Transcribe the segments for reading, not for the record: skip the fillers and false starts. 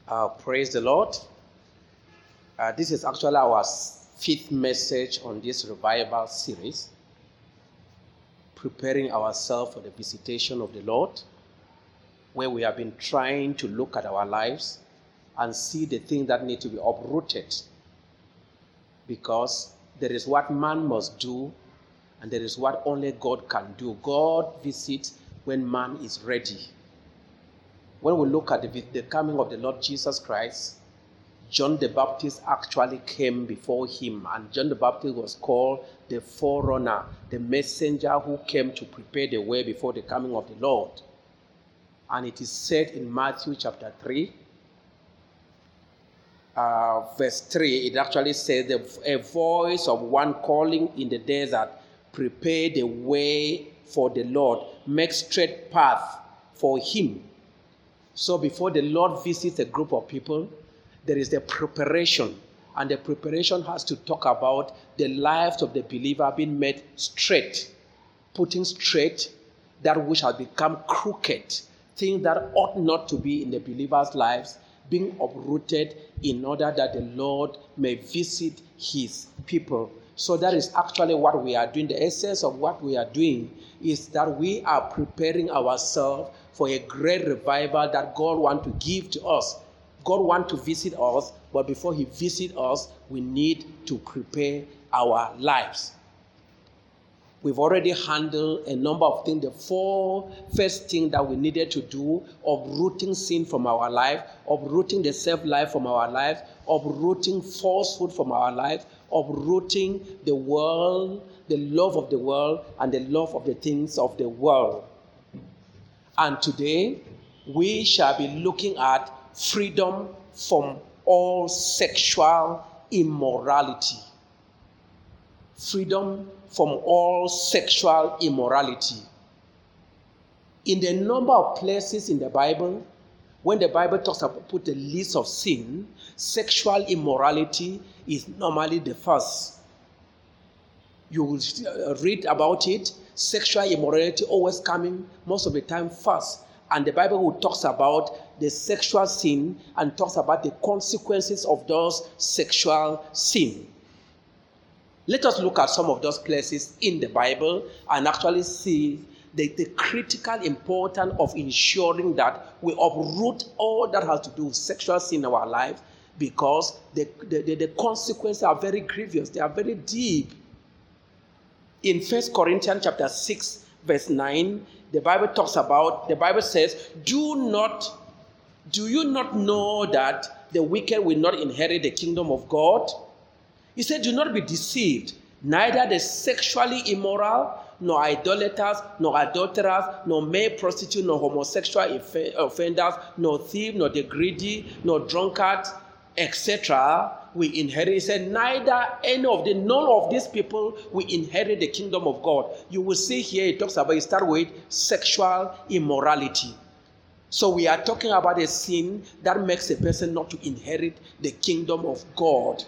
Praise the Lord. This is actually our fifth message on this revival series, preparing ourselves for the visitation of the Lord, where we have been trying to look at our lives and see the things that need to be uprooted, because there is what man must do and there is what only God can do. God visits when man is ready. When we look at the coming of the Lord Jesus Christ, John the Baptist actually came before him, and John the Baptist was called the forerunner, the messenger who came to prepare the way before the coming of the Lord. And it is said in Matthew chapter 3, verse 3, it actually says, a voice of one calling in the desert, prepare the way for the Lord, make straight path for him. So before the Lord visits a group of people, there is the preparation. And the preparation has to talk about the lives of the believer being made straight, putting straight that which has become crooked, things that ought not to be in the believer's lives, being uprooted in order that the Lord may visit his people. So that is actually what we are doing. The essence of what we are doing is that we are preparing ourselves for a great revival that God wants to give to us. God wants to visit us, but before he visits us, we need to prepare our lives. We've already handled a number of things. The four first things that we needed to do: uprooting sin from our life, uprooting the self-life from our life, uprooting falsehood from our life, uprooting the world, the love of the world, and the love of the things of the world. And today, we shall be looking at freedom from all sexual immorality. Freedom from all sexual immorality. In the number of places in the Bible, when the Bible talks about put a list of sin, sexual immorality is normally the first. You will read about it. Sexual immorality always coming most of the time first. And the Bible talks about the sexual sin and talks about the consequences of those sexual sin. Let us look at some of those places in the Bible and actually see the critical importance of ensuring that we uproot all that has to do with sexual sin in our life, because the consequences are very grievous. They are very deep. In 1 Corinthians chapter 6, verse 9, the Bible says, do you not know that the wicked will not inherit the kingdom of God? He said, do not be deceived. Neither the sexually immoral, nor idolaters, nor adulterers, nor male prostitutes, nor homosexual offenders, nor thieves, nor the greedy, nor drunkards, etc. will inherit. He said, none of these people will inherit the kingdom of God. You will see here, it starts with sexual immorality. So we are talking about a sin that makes a person not to inherit the kingdom of God.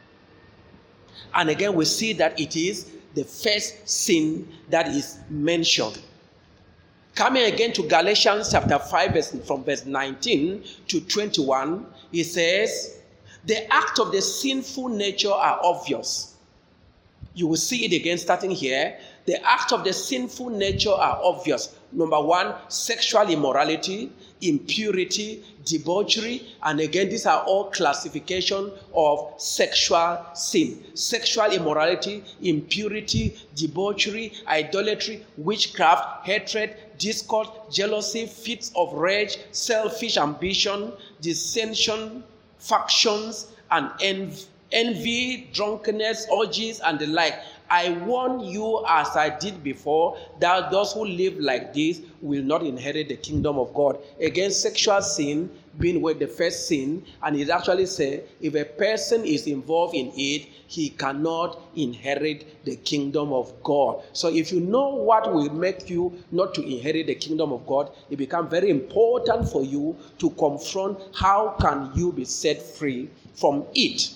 And again, we see that it is the first sin that is mentioned. Coming again to Galatians chapter 5, from verse 19 to 21, he says, the acts of the sinful nature are obvious. You will see it again starting here. The acts of the sinful nature are obvious. Number one, sexual immorality, impurity, debauchery, and again, these are all classifications of sexual sin. Sexual immorality, impurity, debauchery, idolatry, witchcraft, hatred, discord, jealousy, fits of rage, selfish ambition, dissension, factions, and envy, drunkenness, orgies, and the like. I warn you, as I did before, that those who live like this will not inherit the kingdom of God. Again, sexual sin being with the first sin, and it actually says if a person is involved in it, he cannot inherit the kingdom of God. So if you know what will make you not to inherit the kingdom of God, it becomes very important for you to confront how can you be set free from it.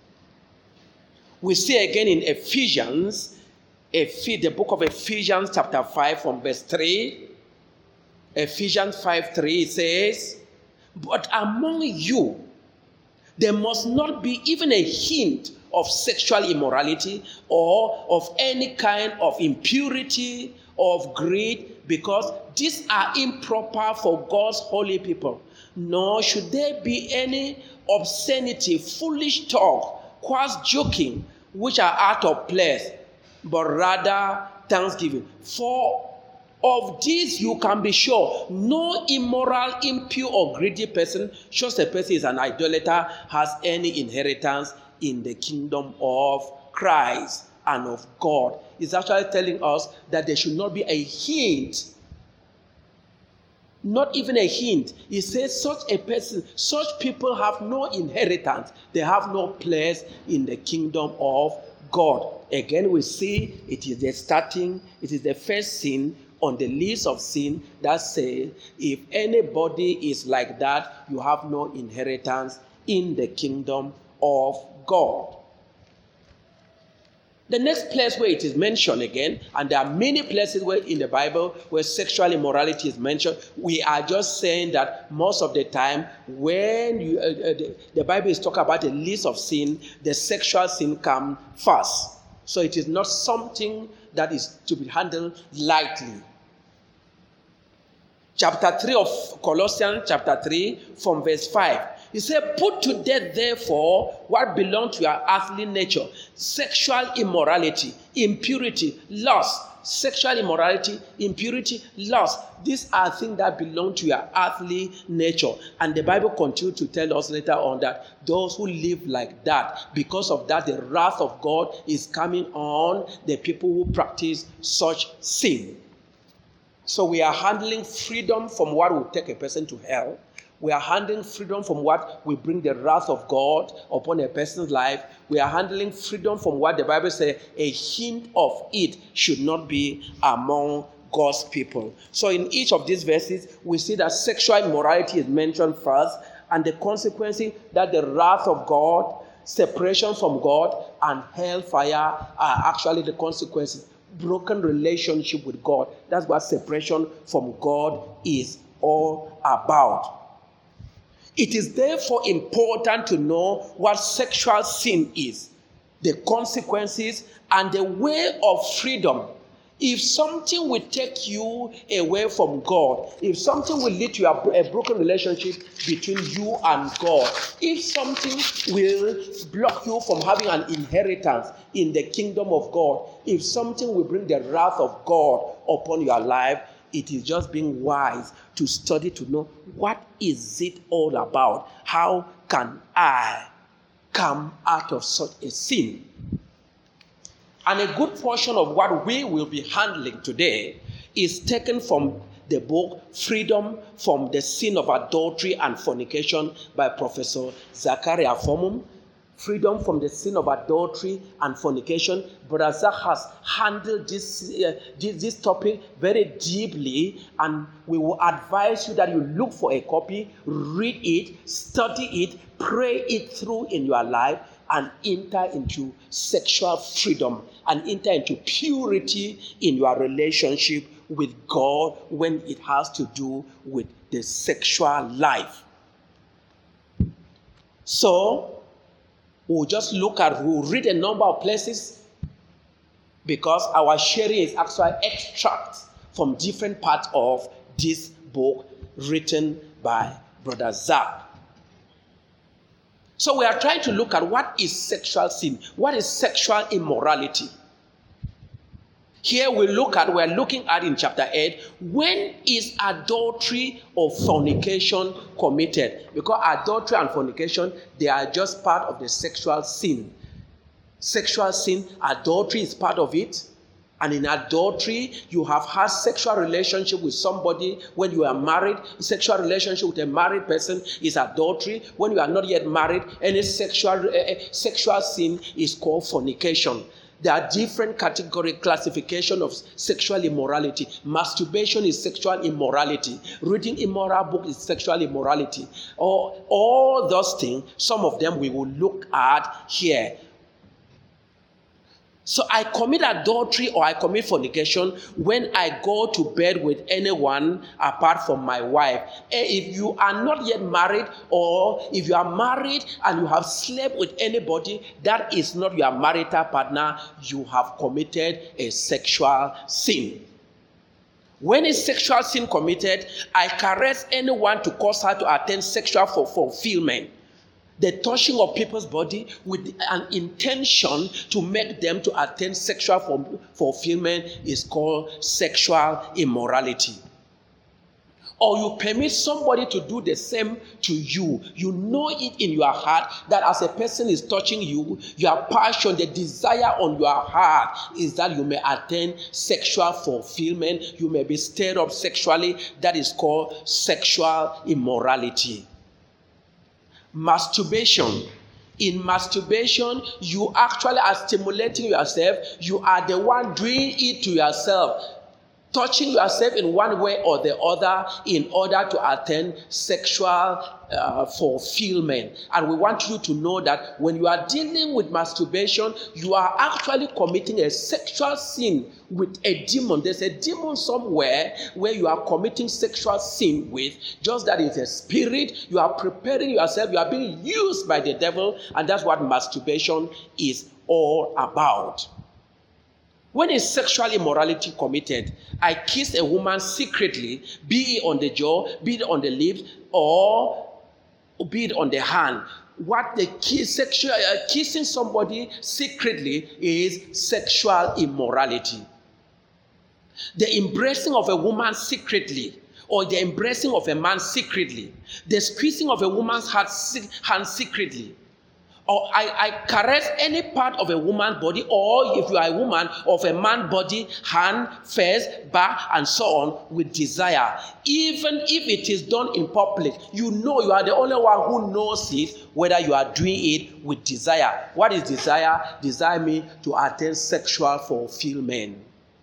We see again in Ephesians, the book of Ephesians chapter 5 from verse 3. Ephesians 5:3 says, But among you, there must not be even a hint of sexual immorality or of any kind of impurity or of greed, because these are improper for God's holy people. Nor should there be any obscenity, foolish talk, quasi joking, which are out of place, but rather thanksgiving. For of this you can be sure, no immoral, impure, or greedy person, shows a person is an idolater, has any inheritance in the kingdom of Christ and of God. It's actually telling us that there should not be a hint, not even a hint. He says such a person, such people have no inheritance. They have no place in the kingdom of God. Again, we see it is the first sin on the list of sin that says, if anybody is like that, you have no inheritance in the kingdom of God. The next place where it is mentioned again, and there are many places where in the Bible where sexual immorality is mentioned, we are just saying that most of the time when the Bible is talking about a list of sin, the sexual sin comes first. So it is not something that is to be handled lightly. Chapter 3 of Colossians, chapter 3, from verse 5. He said, put to death, therefore, what belongs to your earthly nature: sexual immorality, impurity, lust. Sexual immorality, impurity, lust. These are things that belong to your earthly nature. And the Bible continues to tell us later on that those who live like that, because of that, the wrath of God is coming on the people who practice such sin. So we are handling freedom from what will take a person to hell. We are handling freedom from what will bring the wrath of God upon a person's life. We are handling freedom from what the Bible says a hint of it should not be among God's people. So in each of these verses, we see that sexual immorality is mentioned first, and the consequences that the wrath of God, separation from God, and hellfire are actually the consequences. Broken relationship with God. That's what separation from God is all about. It is therefore important to know what sexual sin is, the consequences, and the way of freedom. If something will take you away from God, if something will lead to a broken relationship between you and God, if something will block you from having an inheritance in the kingdom of God, if something will bring the wrath of God upon your life, it is just being wise to study to know what is it all about. How can I come out of such a sin? And a good portion of what we will be handling today is taken from the book Freedom from the Sin of Adultery and Fornication by Professor Zachary Afomum. Freedom from the sin of adultery and fornication. Brother Zach has handled this topic very deeply, and we will advise you that you look for a copy, read it, study it, pray it through in your life, and enter into sexual freedom and enter into purity in your relationship with God when it has to do with the sexual life. So, we'll read a number of places because our sharing is actually extracts from different parts of this book written by Brother Zach. So we are trying to look at what is sexual sin, what is sexual immorality. Here we're looking at in chapter 8, when is adultery or fornication committed? Because adultery and fornication, they are just part of the sexual sin. Sexual sin, adultery is part of it. And in adultery, you have had sexual relationship with somebody when you are married. Sexual relationship with a married person is adultery. When you are not yet married, any sexual sin is called fornication. There are different classification of sexual immorality. Masturbation is sexual immorality. Reading immoral book is sexual immorality. All those things, some of them we will look at here. So I commit adultery or I commit fornication when I go to bed with anyone apart from my wife. If you are not yet married, or if you are married and you have slept with anybody that is not your marital partner, you have committed a sexual sin. When is sexual sin committed, I caress anyone to cause her to attain sexual fulfillment. The touching of people's body with an intention to make them to attain sexual fulfillment is called sexual immorality. Or you permit somebody to do the same to you. You know it in your heart that as a person is touching you, your passion, the desire on your heart is that you may attain sexual fulfillment. You may be stirred up sexually. That is called sexual immorality. Masturbation. In masturbation, you actually are stimulating yourself. You are the one doing it to yourself, touching yourself in one way or the other in order to attain sexual fulfillment. And we want you to know that when you are dealing with masturbation, you are actually committing a sexual sin with a demon. There's a demon somewhere where you are committing sexual sin with, just that it's a spirit. You are preparing yourself. You are being used by the devil, and that's what masturbation is all about. When is sexual immorality committed? I kiss a woman secretly, be it on the jaw, be it on the lips, or be it on the hand. What the kissing somebody secretly is sexual immorality. The embracing of a woman secretly, or the embracing of a man secretly, the squeezing of a woman's hand secretly, or I caress any part of a woman's body, or if you are a woman, of a man's body, hand, face, back, and so on, with desire. Even if it is done in public, you know you are the only one who knows it, whether you are doing it with desire. What is desire? Desire means to attain sexual fulfillment.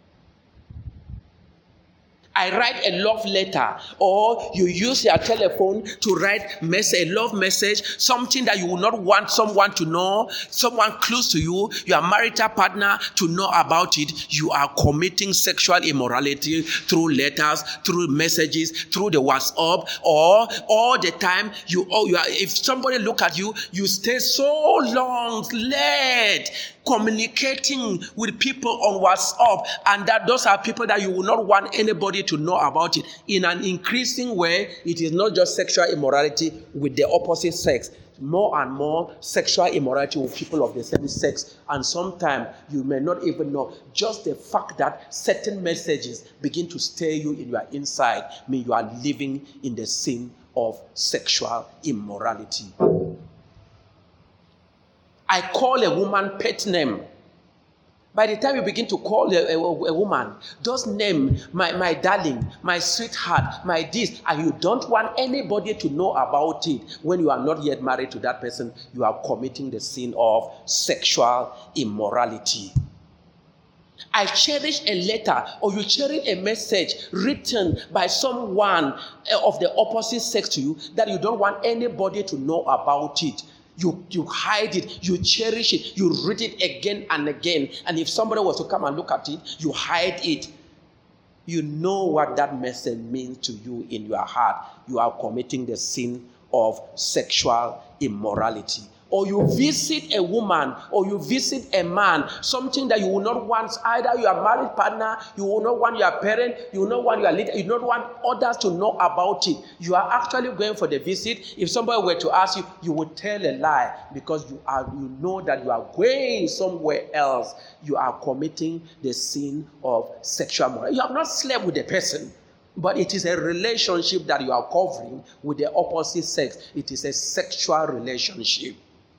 I write a love letter, or you use your telephone to write a love message, something that you will not want someone to know, someone close to you, your marital partner, to know about it. You are committing sexual immorality through letters, through messages, through the WhatsApp, or all the time. If somebody look at you, you stay so long late communicating with people on WhatsApp, and that those are people that you will not want anybody to know about it. In an increasing way, it is not just sexual immorality with the opposite sex. More and more sexual immorality with people of the same sex, and sometimes you may not even know. Just the fact that certain messages begin to stir you in your inside means you are living in the sin of sexual immorality. I call a woman pet name. By the time you begin to call a woman, those names, my darling, my sweetheart, my this, and you don't want anybody to know about it, when you are not yet married to that person, you are committing the sin of sexual immorality. I cherish a letter, or you cherish a message written by someone of the opposite sex to you that you don't want anybody to know about it. You hide it, you cherish it, you read it again and again. And if somebody was to come and look at it, you hide it. You know what that message means to you in your heart. You are committing the sin of sexual immorality. Or you visit a woman, or you visit a man, something that you will not want either your married partner, you will not want your parent, you will not want your leader, you will not want others to know about it. You are actually going for the visit. If somebody were to ask you, you would tell a lie, because you know that you are going somewhere else. You are committing the sin of sexual morality. You have not slept with the person, but it is a relationship that you are covering with the opposite sex. It is a sexual relationship.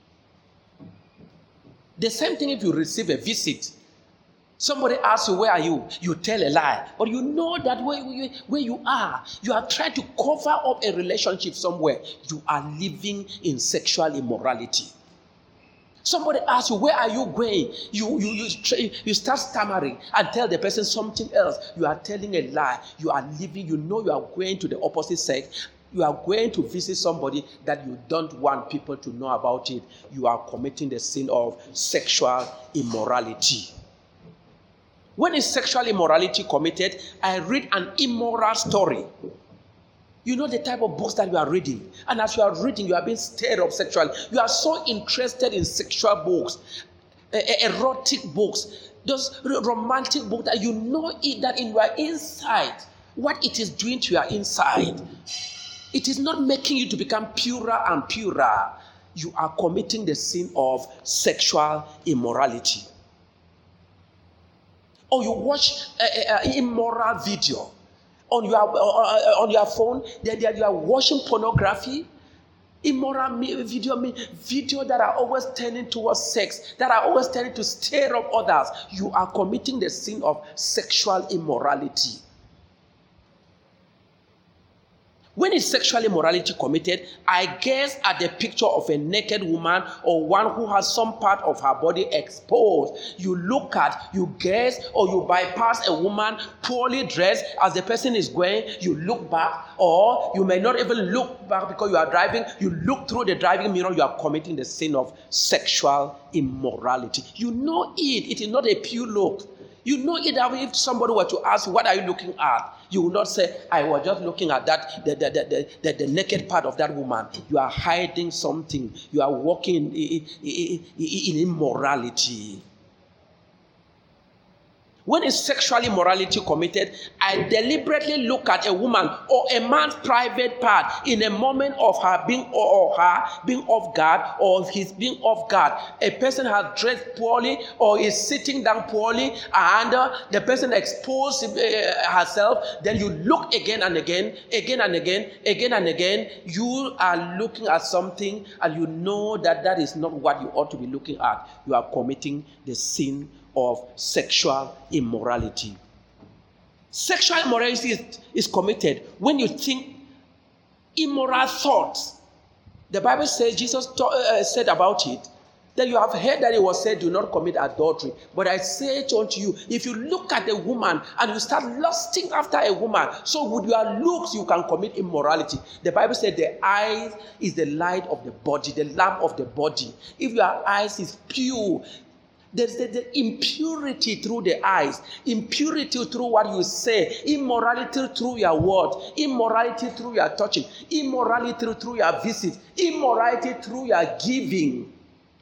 The same thing if you receive a visit. Somebody asks you, where are you? You tell a lie. But you know that where you are trying to cover up a relationship somewhere. You are living in sexual immorality. Somebody asks you, where are you going? You start stammering and tell the person something else. You are telling a lie. You are living, you know you are going to the opposite sex. You are going to visit somebody that you don't want people to know about it. You are committing the sin of sexual immorality. When is sexual immorality committed? I read an immoral story. You know the type of books that you are reading. And as you are reading, you are being stirred up sexually. You are so interested in sexual books, erotic books, those romantic books that you know it, that in your inside, what it is doing to your inside. It is not making you to become purer and purer. You are committing the sin of sexual immorality. Or you watch immoral video on your phone. You are watching pornography, immoral video that are always turning towards sex, that are always turning to stir up others. You are committing the sin of sexual immorality. When is sexual immorality committed? I guess at the picture of a naked woman or one who has some part of her body exposed. You look at, you guess, or you bypass a woman poorly dressed as the person is going. You look back, or you may not even look back because you are driving. You look through the driving mirror. You are committing the sin of sexual immorality. You know it. It is not a pure look. You know it that if somebody were to ask, what are you looking at? You will not say, I was just looking at that, the naked part of that woman. You are hiding something. You are walking in immorality. When is sexual immorality committed? I deliberately look at a woman or a man's private part in a moment of her being off guard or his being off guard. A person has dressed poorly or is sitting down poorly and the person exposed herself. Then you look again and again. You are looking at something and you know that is not what you ought to be looking at. You are committing the sin of sexual immorality. Sexual immorality is committed when you think immoral thoughts. The Bible says, Jesus said about it, that you have heard that it was said, do not commit adultery. But I say it unto you, if you look at a woman and you start lusting after a woman, so with your looks you can commit immorality. The Bible said the eye is the light of the body, the lamp of the body. If your eyes is pure, there's the impurity through the eyes, impurity through what you say, immorality through your words, immorality through your touching, immorality through your visit, immorality through your giving.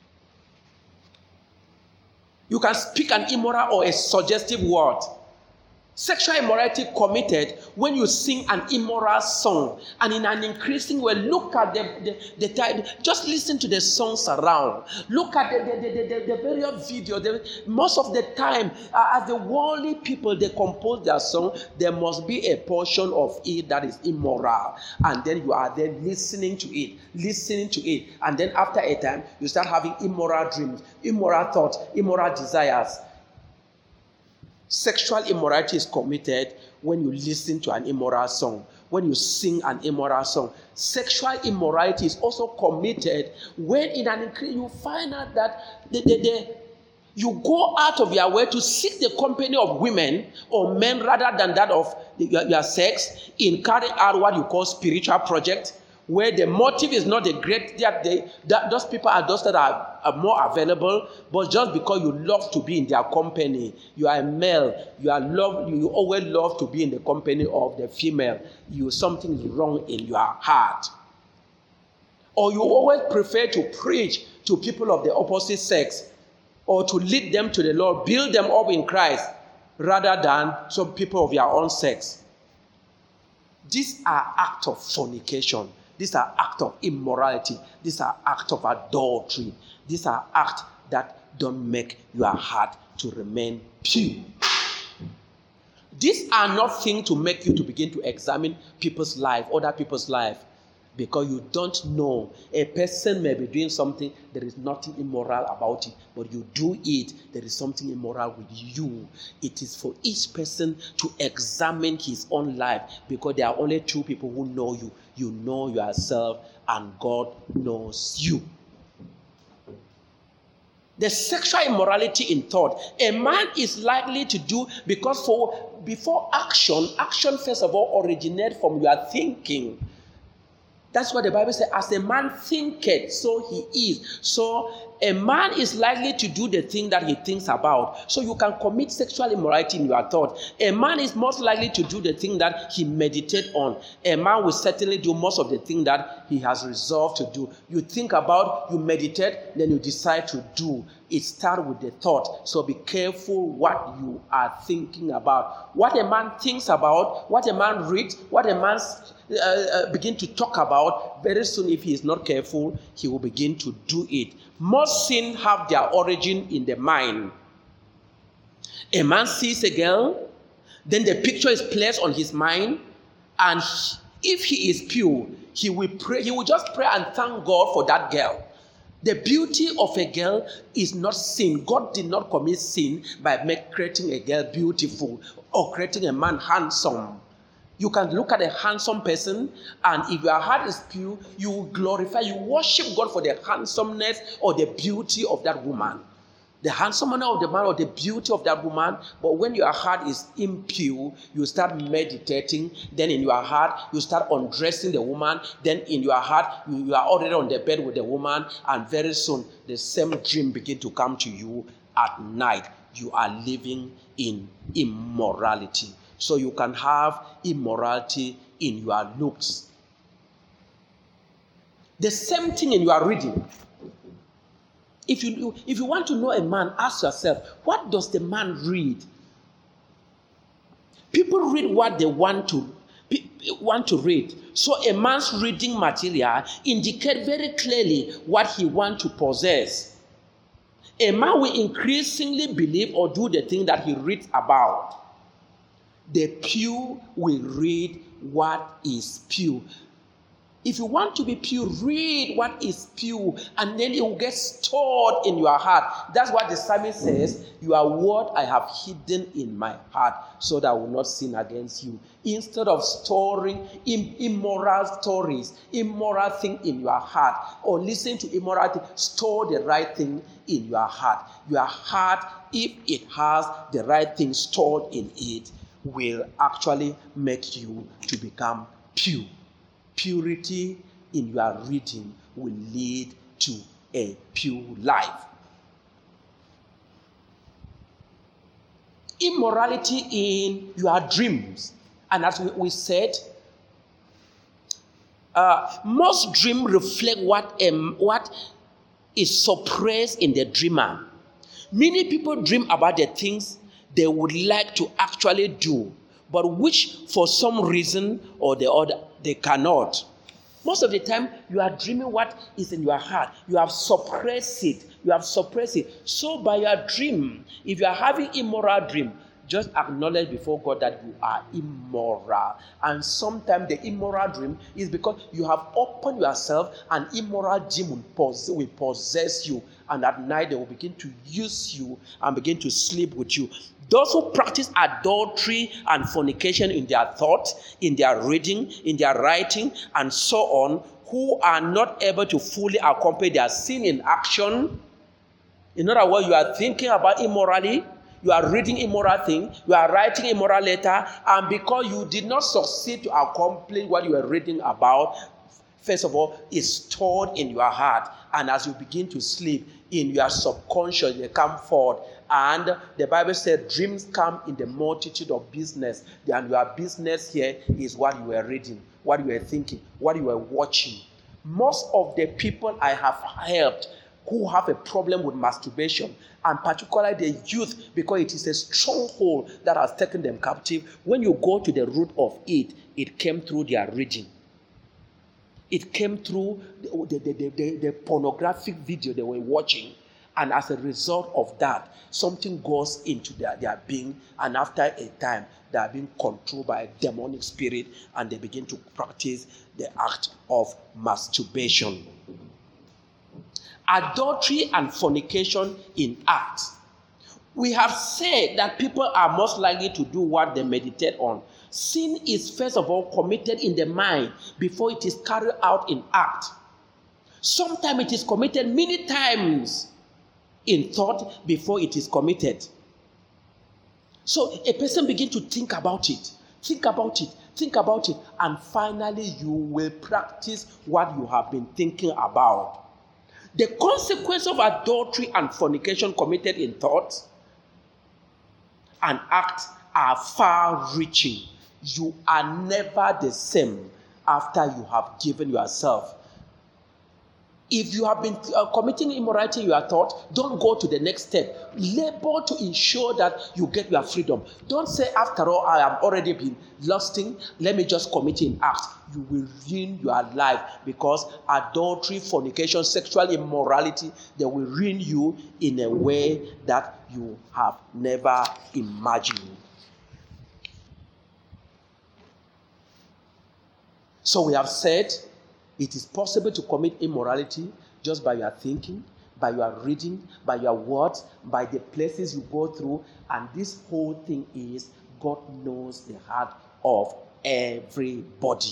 You can speak an immoral or a suggestive word. Sexual immorality committed when you sing an immoral song and in an increasing way. Look at the time. Just listen to the songs around. Look at the various videos. Most of the time, as the worldly people, they compose their song, there must be a portion of it that is immoral. And then you are there listening to it. And then after a time, you start having immoral dreams, immoral thoughts, immoral desires. Sexual immorality is committed when you listen to an immoral song, when you sing an immoral song. Sexual immorality is also committed when in an increase you find out that you go out of your way to seek the company of women or men rather than that of your sex in carrying out what you call spiritual project, where the motive is not the great that those people are those that are more available, but just because you love to be in their company. You are a male, you always love to be in the company of the female. Something is wrong in your heart. Or you always prefer to preach to people of the opposite sex or to lead them to the Lord, build them up in Christ, rather than some people of your own sex. These are acts of fornication. These are acts of immorality. These are acts of adultery. These are acts that don't make your heart to remain pure. These are not things to make you to begin to examine people's life, other people's life, because you don't know. A person may be doing something, there is nothing immoral about it, but you do it, there is something immoral with you. It is for each person to examine his own life, because there are only two people who know you. You know yourself, and God knows you. The sexual immorality in thought, a man is likely to do, because before action first of all originates from your thinking. That's what the Bible says. As a man thinketh, so he is. So a man is likely to do the thing that he thinks about. So you can commit sexual immorality in your thought. A man is most likely to do the thing that he meditates on. A man will certainly do most of the thing that he has resolved to do. You think about, you meditate, then you decide to do. It starts with the thought. So be careful what you are thinking about. What a man thinks about, what a man reads, what a man begin to talk about, very soon, if he is not careful, he will begin to do it. Most sin have their origin in the mind. A man sees a girl, then the picture is placed on his mind, and if he is pure, he will pray. He will just pray and thank God for that girl. The beauty of a girl is not sin. God did not commit sin by creating a girl beautiful or creating a man handsome. You can look at a handsome person, and if your heart is pure, you will glorify, you worship God for the handsomeness or the beauty of that woman. The handsomeness of the man or the beauty of that woman. But when your heart is impure, you start meditating. Then in your heart, you start undressing the woman. Then in your heart, you are already on the bed with the woman. And very soon, the same dream begin to come to you at night. You are living in immorality. So you can have immorality in your looks. The same thing in your reading. If you want to know a man, ask yourself, what does the man read? People read what they want to read. So a man's reading material indicates very clearly what he wants to possess. A man will increasingly believe or do the thing that he reads about. The pure will read what is pure. If you want to be pure, read what is pure, and then it will get stored in your heart. That's what the psalmist says, your word I have hidden in my heart, so that I will not sin against you. Instead of storing immoral stories, immoral thing in your heart, or listen to immorality, store the right thing in your heart. Your heart, if it has the right thing stored in it, will actually make you to become pure. Purity in your reading will lead to a pure life. Immorality in your dreams. And as we said, most dreams reflect what is suppressed in the dreamer. Many people dream about the things they would like to actually do, but which for some reason or the other they cannot. Most of the time, you are dreaming what is in your heart. You have suppressed it. So by your dream, if you are having immoral dream, just acknowledge before God that you are immoral. And sometimes the immoral dream is because you have opened yourself, and immoral demon will possess you. And at night they will begin to use you and begin to sleep with you. Those who practice adultery and fornication in their thought, in their reading, in their writing, and so on, who are not able to fully accomplish their sin in action. In other words, you are thinking about immorality, you are reading immoral things, you are writing immoral letter, and because you did not succeed to accomplish what you were reading about, first of all, it's stored in your heart. And as you begin to sleep, in your subconscious, they come forth. And the Bible said dreams come in the multitude of business. And your business here is what you were reading, what you were thinking, what you were watching. Most of the people I have helped who have a problem with masturbation, and particularly the youth, because it is a stronghold that has taken them captive. When you go to the root of it, it came through their reading. It came through the pornographic video they were watching. And as a result of that, something goes into their being. And after a time, they are being controlled by a demonic spirit, and they begin to practice the act of masturbation. Adultery and fornication in act. We have said that people are most likely to do what they meditate on. Sin is first of all committed in the mind before it is carried out in act. Sometimes it is committed many times in thought before it is committed. So a person begins to think about it. Think about it. And finally, you will practice what you have been thinking about. The consequence of adultery and fornication committed in thought and act are far-reaching. You are never the same after you have given yourself. If you have been committing immorality in your thought, don't go to the next step. Labor to ensure that you get your freedom. Don't say, after all, I have already been lusting, let me just commit in act. You will ruin your life, because adultery, fornication, sexual immorality, they will ruin you in a way that you have never imagined. So we have said, it is possible to commit immorality just by your thinking, by your reading, by your words, by the places you go through. And this whole thing is, God knows the heart of everybody.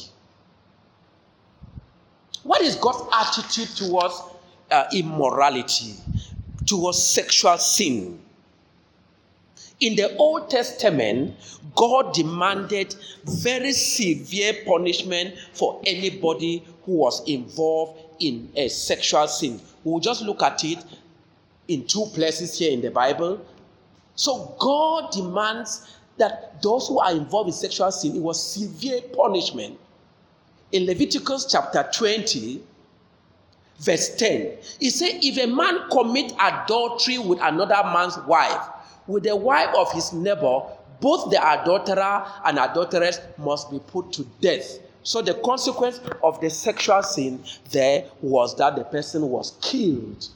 What is God's attitude towards immorality, towards sexual sin? In the Old Testament, God demanded very severe punishment for anybody who was involved in a sexual sin. We'll just look at it in two places here in the Bible. So God demands that those who are involved in sexual sin, it was severe punishment. In Leviticus chapter 20, verse 10, it says, if a man commit adultery with another man's wife, with the wife of his neighbor, both the adulterer and adulteress must be put to death. So the consequence of the sexual sin there was that the person was killed.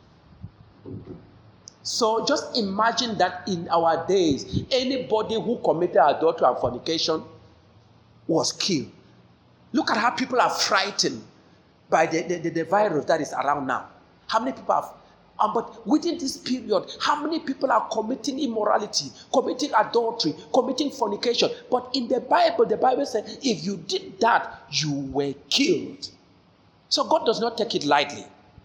So just imagine that in our days, anybody who committed adultery and fornication was killed. Look at how people are frightened by the virus that is around now. How many people have... but within this period, how many people are committing immorality, committing adultery, committing fornication? But in the Bible says, if you did that, you were killed. So God does not take it lightly.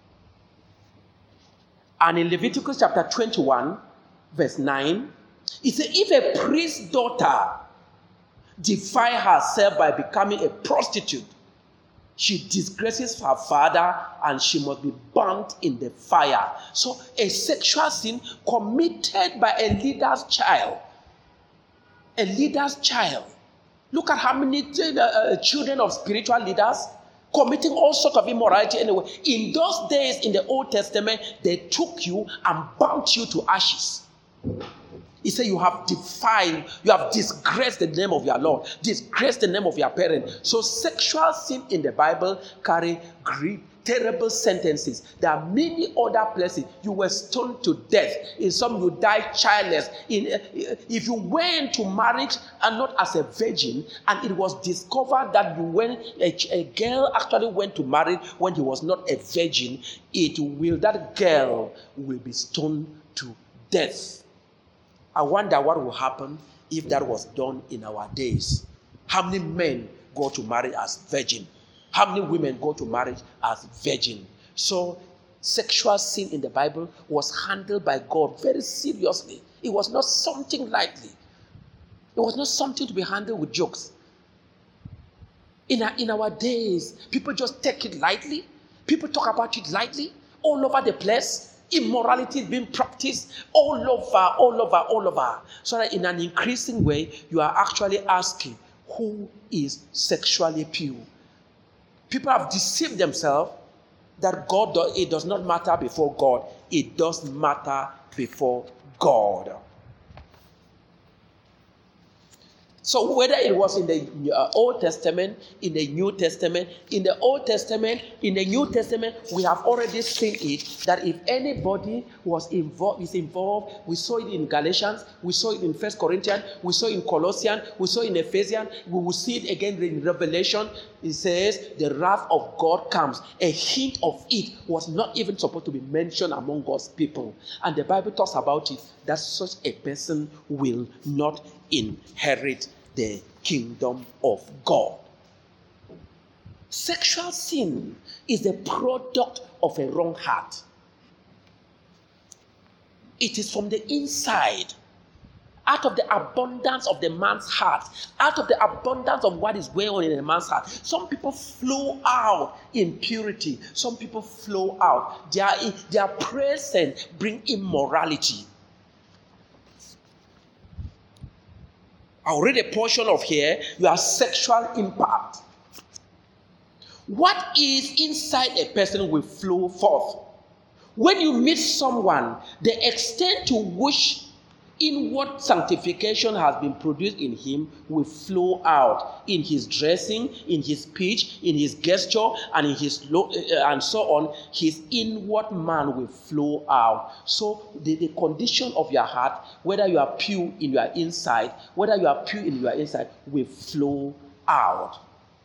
And in Leviticus chapter 21, verse 9, it says, if a priest's daughter defile herself by becoming a prostitute, she disgraces her father and she must be burnt in the fire. So a sexual sin committed by a leader's child. A leader's child. Look at how many children of spiritual leaders committing all sorts of immorality anyway. In those days in the Old Testament, they took you and burnt you to ashes. He said, you have defiled, you have disgraced the name of your Lord, disgraced the name of your parent. So sexual sin in the Bible carry great, terrible sentences. There are many other places. You were stoned to death. In some, you died childless. If you went to marriage and not as a virgin, and it was discovered that a girl actually went to marriage when he was not a virgin, that girl will be stoned to death. I wonder what will happen if that was done in our days. How many men go to marriage as virgin? How many women go to marriage as virgin? So sexual sin in the Bible was handled by God very seriously. It was not something lightly. It was not something to be handled with jokes. In our days, people just take it lightly. People talk about it lightly all over the place. Immorality is being practiced all over. So that in an increasing way, you are actually asking, who is sexually pure? People have deceived themselves that it does not matter before God. It does matter before God. So whether it was in the Old Testament, in the New Testament, in the Old Testament, in the New Testament, we have already seen it, that if anybody is involved, we saw it in Galatians, we saw it in 1 Corinthians, we saw it in Colossians, we saw it in Ephesians, we will see it again in Revelation. It says the wrath of God comes. A hint of it was not even supposed to be mentioned among God's people. And the Bible talks about it, that such a person will not inherit the kingdom of God. Sexual sin is the product of a wrong heart. It is from the inside. Out of the abundance of the man's heart, out of the abundance of what is going on in a man's heart, some people flow out in purity. Some people flow out. Their presence bring immorality. I'll read a portion of here. Your sexual impact. What is inside a person will flow forth. When you meet someone, the extent to which inward sanctification has been produced in him will flow out in his dressing, in his speech, in his gesture, and in his and so on. His inward man will flow out. So the condition of your heart, whether you are pure in your inside, whether you are pure in your inside, will flow out.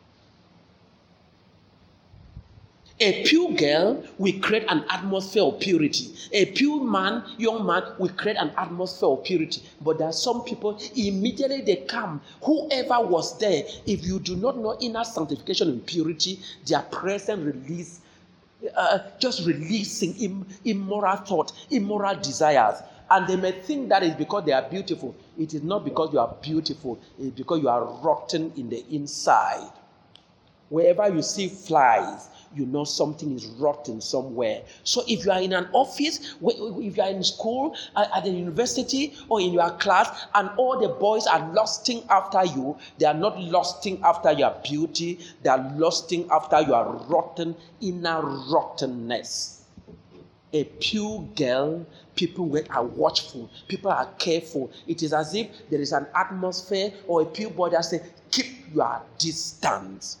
A pure girl will create an atmosphere of purity. A pure man, young man, will create an atmosphere of purity. But there are some people, immediately they come, whoever was there, if you do not know inner sanctification and purity, their presence release, just releasing immoral thought, immoral desires. And they may think that is because they are beautiful. It is not because you are beautiful. It is because you are rotten in the inside. Wherever you see flies, you know something is rotten somewhere. So if you are in an office, if you are in school, at the university, or in your class, and all the boys are lusting after you, they are not lusting after your beauty, they are lusting after your rotten, inner rottenness. A pure girl, people are watchful, people are careful. It is as if there is an atmosphere or a pure boy that says, keep your distance.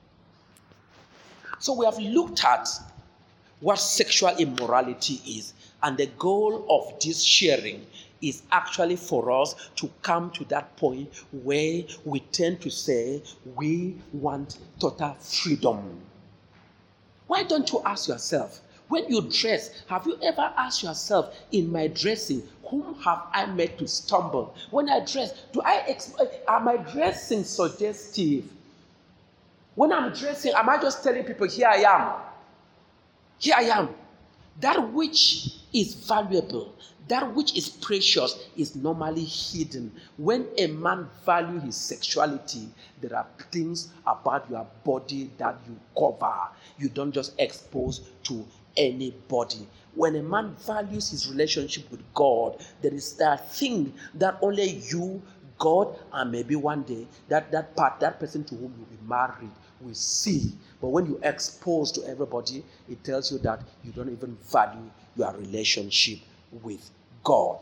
So we have looked at what sexual immorality is, and the goal of this sharing is actually for us to come to that point where we tend to say we want total freedom. Why don't you ask yourself, when you dress, have you ever asked yourself, in my dressing, whom have I met to stumble? When I dress, am I dressing suggestive? When I'm dressing, am I just telling people, here I am? Here I am. That which is valuable, that which is precious, is normally hidden. When a man values his sexuality, there are things about your body that you cover. You don't just expose to anybody. When a man values his relationship with God, there is that thing that only you, God, and maybe one day that person to whom you'll be married will see. But when you expose to everybody, it tells you that you don't even value your relationship with God.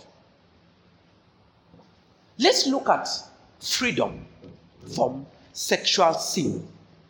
Let's look at freedom from sexual sin.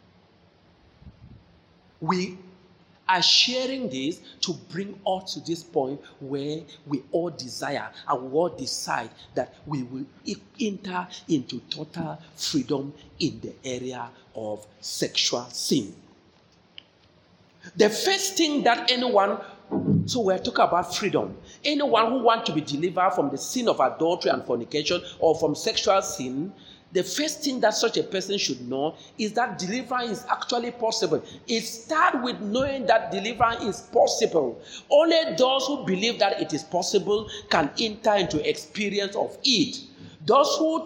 We are sharing this to bring us to this point where we all desire and we all decide that we will enter into total freedom in the area of sexual sin. The first thing that so we're talking about freedom. Anyone who wants to be delivered from the sin of adultery and fornication or from sexual sin, the first thing that such a person should know is that deliverance is actually possible. It starts with knowing that deliverance is possible. Only those who believe that it is possible can enter into experience of it. Those who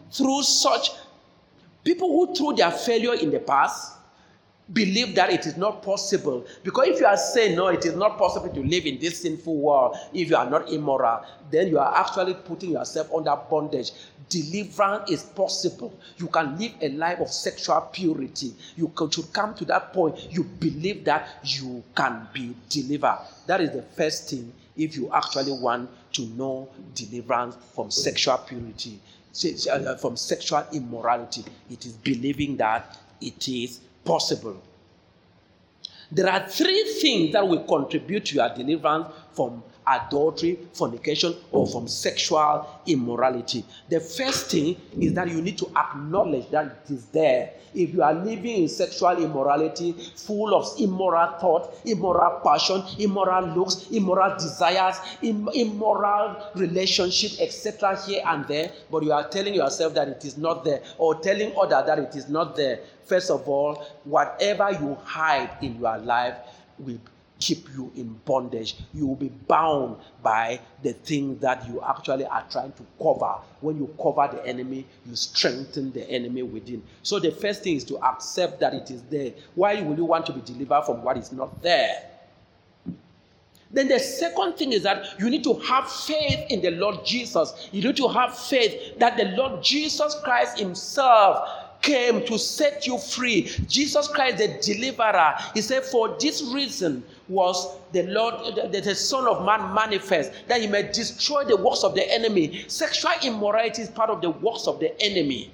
people who through their failure in the past believe that it is not possible. Because if you are saying, no, it is not possible to live in this sinful world if you are not immoral, then you are actually putting yourself under bondage. Deliverance is possible. You can live a life of sexual purity. You should come to that point. You believe that you can be delivered. That is the first thing if you actually want to know deliverance from sexual purity, from sexual immorality. It is believing that it is possible. There are three things that will contribute to your deliverance from adultery, fornication, or from sexual immorality. The first thing is that you need to acknowledge that it is there. If you are living in sexual immorality, full of immoral thought, immoral passion, immoral looks, immoral desires, immoral relationship, etc., here and there, but you are telling yourself that it is not there, or telling others that it is not there, first of all, whatever you hide in your life will keep you in bondage. You will be bound by the thing that you actually are trying to cover. When you cover the enemy, you strengthen the enemy within. So the first thing is to accept that it is there. Why will you want to be delivered from what is not there? Then the second thing is that you need to have faith in the Lord Jesus. You need to have faith that the Lord Jesus Christ himself came to set you free. Jesus Christ, the deliverer, he said, for this reason was the Lord, the Son of Man manifest, that he may destroy the works of the enemy. Sexual immorality is part of the works of the enemy.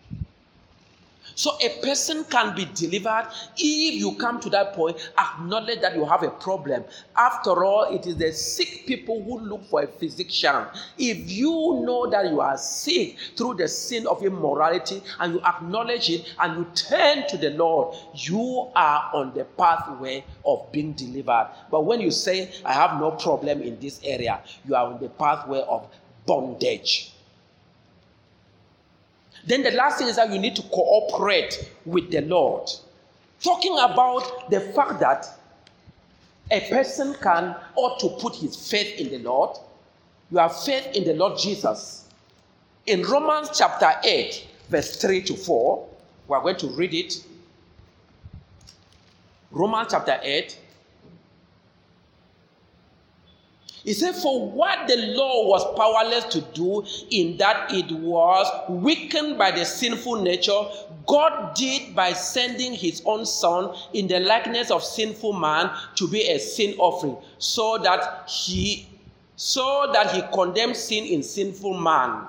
So a person can be delivered if you come to that point, acknowledge that you have a problem. After all, it is the sick people who look for a physician. If you know that you are sick through the sin of immorality and you acknowledge it and you turn to the Lord, you are on the pathway of being delivered. But when you say, I have no problem in this area, you are on the pathway of bondage. Then the last thing is that you need to cooperate with the Lord. Talking about the fact that a person ought to put his faith in the Lord. You have faith in the Lord Jesus. In Romans chapter 8, verse 3 to 4, we are going to read it. Romans chapter 8. He said, for what the law was powerless to do, in that it was weakened by the sinful nature, God did by sending his own Son in the likeness of sinful man to be a sin offering, so that he condemned sin in sinful man.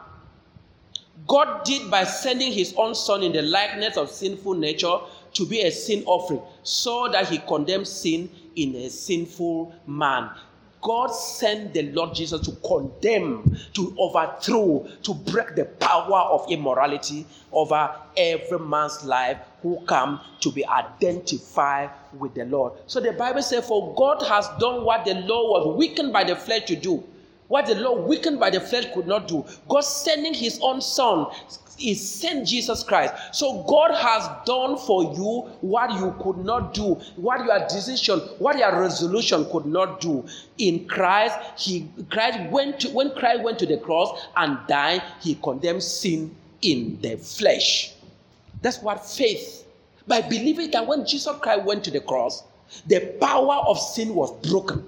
God did by sending his own Son in the likeness of sinful nature to be a sin offering, so that he condemned sin in a sinful man. God sent the Lord Jesus to condemn, to overthrow, to break the power of immorality over every man's life who come to be identified with the Lord. So the Bible says, for God has done what the law was weakened by the flesh to do. What the law weakened by the flesh could not do. God sending his own Son, he sent Jesus Christ. So God has done for you what you could not do, what your decision, what your resolution could not do. In Christ, when Christ went to the cross and died, he condemned sin in the flesh. That's what faith. By believing that when Jesus Christ went to the cross, the power of sin was broken.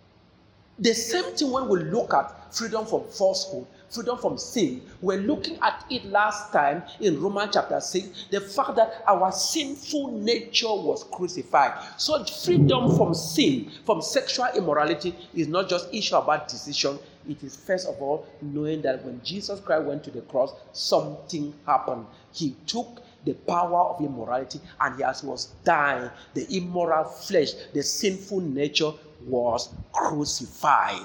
The same thing when we look at freedom from falsehood, freedom from sin. We're looking at it last time in Romans chapter 6, the fact that our sinful nature was crucified. So freedom from sin, from sexual immorality, is not just issue about decision. It is first of all knowing that when Jesus Christ went to the cross, something happened. He took the power of immorality, and as he was dying, the immoral flesh, the sinful nature was crucified.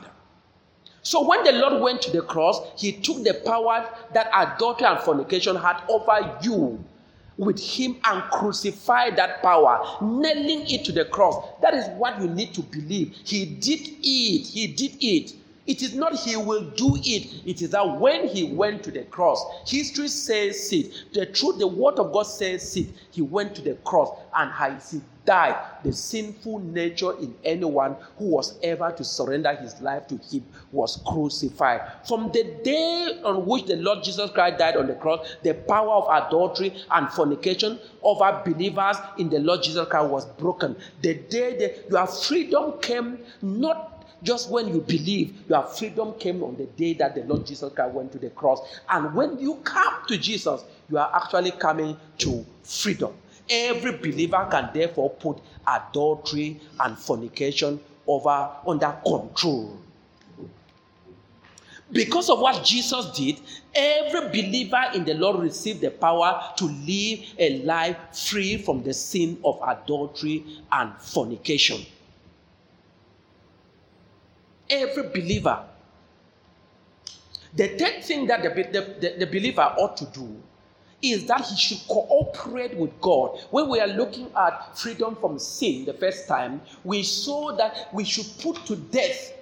So when the Lord went to the cross, he took the power that adultery and fornication had over you with him and crucified that power, nailing it to the cross. That is what you need to believe. He did it. He did it. It is not he will do it. It is that when he went to the cross, history says it. The truth, the word of God says it. He went to the cross, and as he died, the sinful nature in anyone who was ever to surrender his life to him was crucified. From the day on which the Lord Jesus Christ died on the cross, the power of adultery and fornication over believers in the Lord Jesus Christ was broken. The day that your freedom came, not just when you believe, your freedom came on the day that the Lord Jesus Christ went to the cross. And when you come to Jesus, you are actually coming to freedom. Every believer can therefore put adultery and fornication under control. Because of what Jesus did, every believer in the Lord received the power to live a life free from the sin of adultery and fornication. Every believer. The third thing that the believer ought to do is that he should cooperate with God. When we are looking at freedom from sin the first time, we saw that we should put to death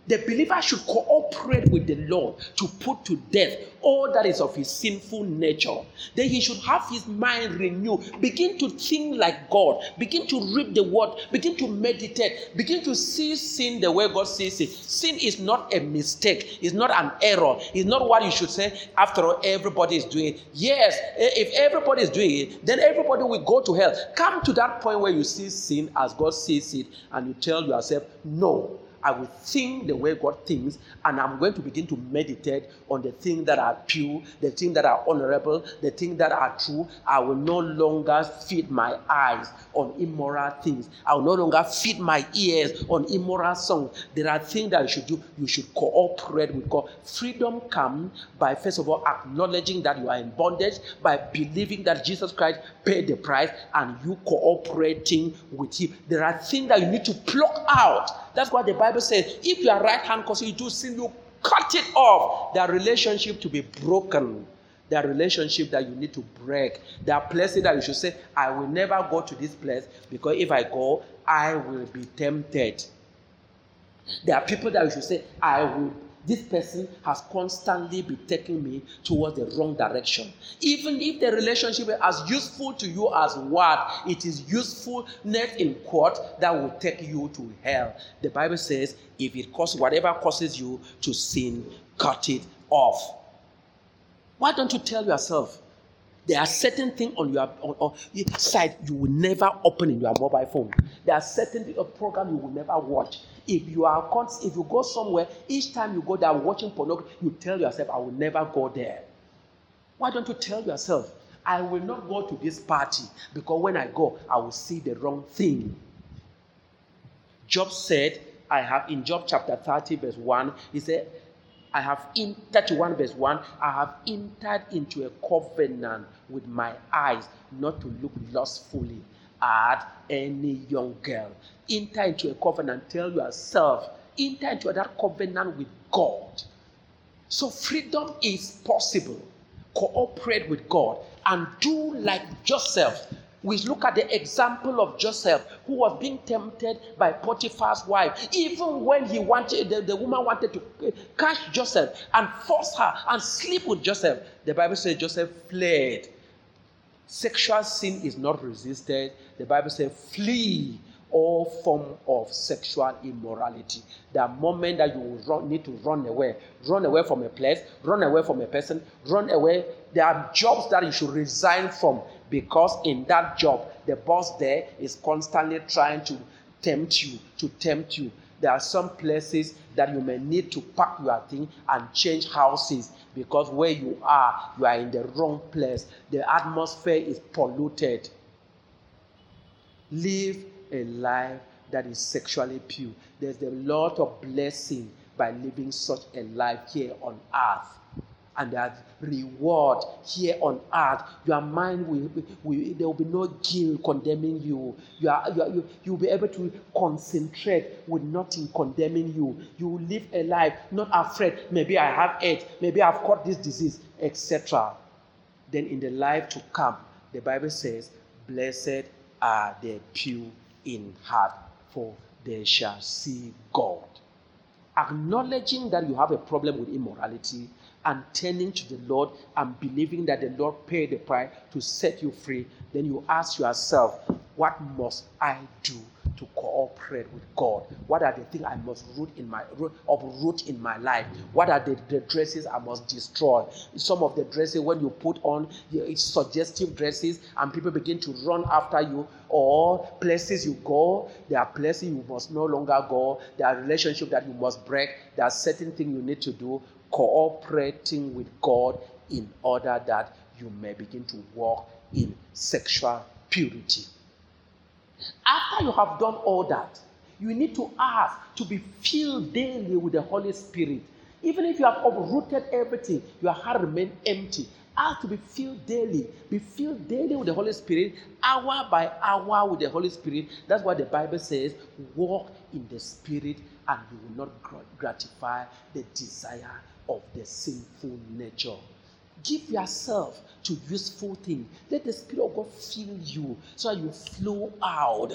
The believer should cooperate with the Lord to put to death all that is of his sinful nature. Then he should have his mind renewed. Begin to think like God. Begin to read the word. Begin to meditate. Begin to see sin the way God sees it. Sin is not a mistake. It's not an error. It's not what you should say. After all, everybody is doing it. Yes, if everybody is doing it, then everybody will go to hell. Come to that point where you see sin as God sees it and you tell yourself, no. I will think the way God thinks, and I'm going to begin to meditate on the things that are pure, the things that are honorable, the things that are true. I will no longer feed my eyes on immoral things. I will no longer feed my ears on immoral songs. There are things that you should do. You should cooperate with God. Freedom comes by, first of all, acknowledging that you are in bondage, by believing that Jesus Christ paid the price, and you cooperating with Him. There are things that you need to pluck out. That's what the Bible says. If your right hand causes you to sin, you cut it off. There are relationships to be broken. There are relationships that you need to break. There are places that you should say, I will never go to this place because if I go, I will be tempted. There are people that you should say, this person has constantly been taking me towards the wrong direction. Even if the relationship is as useful to you as what, it is usefulness in court that will take you to hell. The Bible says, if it causes whatever causes you to sin, cut it off. Why don't you tell yourself, there are certain things on your side you will never open in your mobile phone. There are certain programs you will never watch. If you go somewhere, each time you go there watching pornography, you tell yourself, I will never go there. Why don't you tell yourself, I will not go to this party because when I go, I will see the wrong thing. Job said, in Job chapter 30 verse 1, he said, 31 verse 1, I have entered into a covenant with my eyes not to look lustfully at any young girl. Enter into a covenant, tell yourself, enter into that covenant with God. So freedom is possible. Cooperate with God and do like Joseph. We look at the example of Joseph, who was being tempted by Potiphar's wife. Even when the woman wanted to catch Joseph and force her and sleep with Joseph, the Bible says Joseph fled. Sexual sin is not resisted. The Bible says flee all form of sexual immorality. There are moments that you will need to run away from a place, run away from a person, run away. There are jobs that you should resign from because in that job, the boss there is constantly trying to tempt you. There are some places that you may need to pack your thing and change houses because where you are in the wrong place. The atmosphere is polluted. Live a life that is sexually pure. There's a lot of blessing by living such a life here on earth. And that reward here on earth, your mind there will be no guilt condemning you. You'll be able to concentrate with nothing condemning you. You will live a life not afraid. Maybe I have AIDS. Maybe I've caught this disease, etc. Then in the life to come, the Bible says, "Blessed are the pure in heart, for they shall see God." Acknowledging that you have a problem with immorality and turning to the Lord and believing that the Lord paid the price to set you free, then you ask yourself, what must I do to cooperate with God? What are the things I must uproot in my life? What are the dresses I must destroy? Some of the dresses, when you put on suggestive dresses and people begin to run after you, or places you go, there are places you must no longer go. There are relationships that you must break. There are certain things you need to do. Cooperating with God in order that you may begin to walk in sexual purity. After you have done all that, you need to ask to be filled daily with the Holy Spirit. Even if you have uprooted everything, your heart remains empty. Ask to be filled daily. Be filled daily with the Holy Spirit, hour by hour with the Holy Spirit. That's what the Bible says. Walk in the Spirit and you will not gratify the desire of the sinful nature. Give yourself to useful things. Let the Spirit of God fill you so that you flow out.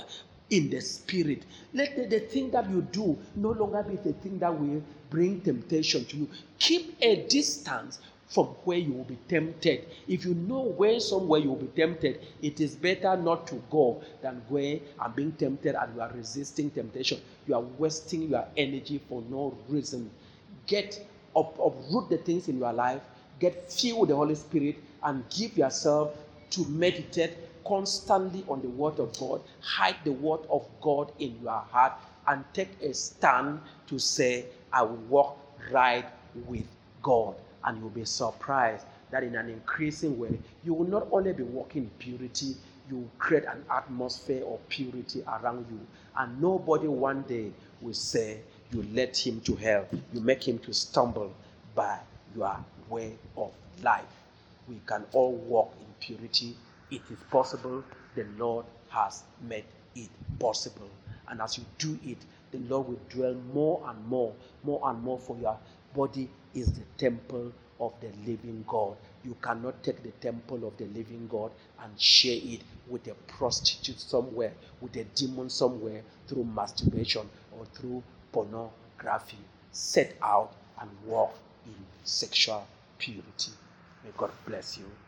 in the spirit. Let the thing that you do no longer be the thing that will bring temptation to you. Keep a distance from where you will be tempted. If you know where somewhere you will be tempted, it is better not to go than where and being tempted and you are resisting temptation. You are wasting your energy for no reason. Uproot the things in your life, get filled with the Holy Spirit, and give yourself to meditate constantly on the Word of God. Hide the Word of God in your heart and take a stand to say, I will walk right with God. And you'll be surprised that in an increasing way, you will not only be walking in purity, you will create an atmosphere of purity around you. And nobody one day will say, you led him to hell. You make him to stumble by your way of life. We can all walk in purity. It is possible. The Lord has made it possible. And as you do it, the Lord will dwell more and more for your body is the temple of the living God. You cannot take the temple of the living God and share it with a prostitute somewhere, with a demon somewhere, through masturbation or through pornography. Set out and walk in sexual purity. May God bless you.